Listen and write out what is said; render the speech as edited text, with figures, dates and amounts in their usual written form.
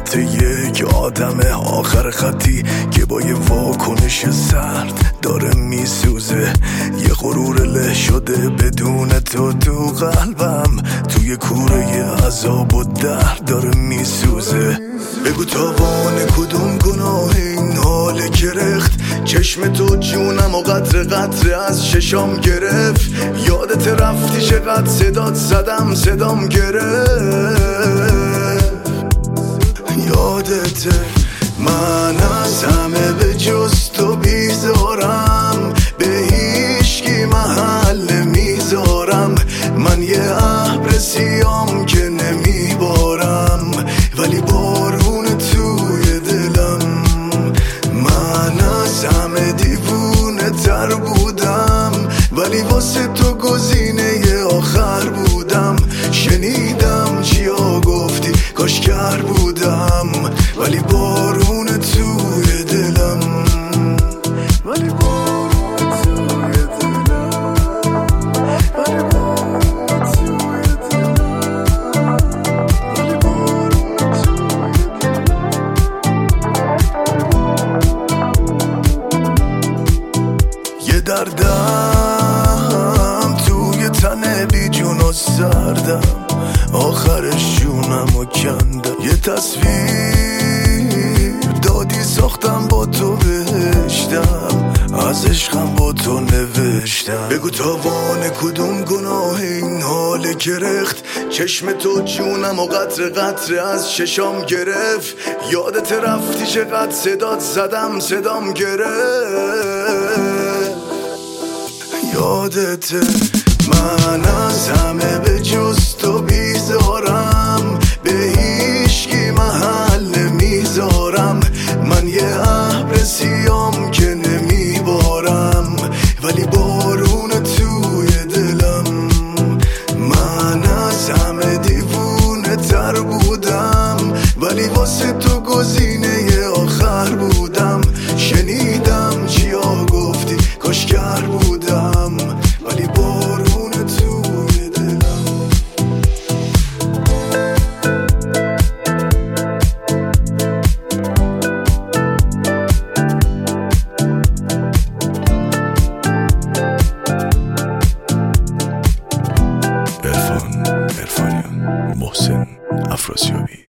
صورت یک آدم آخر خطی که با یه واکنش سرد داره میسوزه. یه غرور له شده بدون تو قلبم توی کوره عذاب و درد داره میسوزه. بگو تاوان کدوم گناه این حال گرخت؟ چشم تو جونم و قطره قطره از ششام گرفت. یادت رفتی چقدر صدات صدام گرفت. یادت من از همه به جز تو بیزارم، به هیچکی محل نمیذارم. من یه ابر سیام که نمیبارم ولی بارون توی دلم. من از همه دیوونه تر بودم ولی واسه تو گزینه آخر بودم. شنیدم چیا گفتی کاش کر بودم ولی بارون توی دلم. ولی بارون توی دلم. ولی بارون توی دلم. ولی بارون توی دلم. یه دردم توی تن بی جون و سردم، آخرش جونم و کندم. یه تصویر دادی ساختم با تو بهشتم، از عشقم با تو نوشتم. بگو تاوان کدوم گناه این حال گرخت؟ چشم تو جونم و قطره قطره از ششام گرفت. یادت رفتی چقدر صدات صدام گرفت. یادت من از همه به جز تو بیزارم، به هیچکی محل نمیذارم. من یه ابر سیام که نمیبارم ولی بارون توی دلم. من از همه دیوونه تر بودم ولی واسه تو گزینه آخر بودم. شنیدم چیا گفتی کاش کر بودم ولی بارون توی دلم. عرفانیان محسن افراسیابی.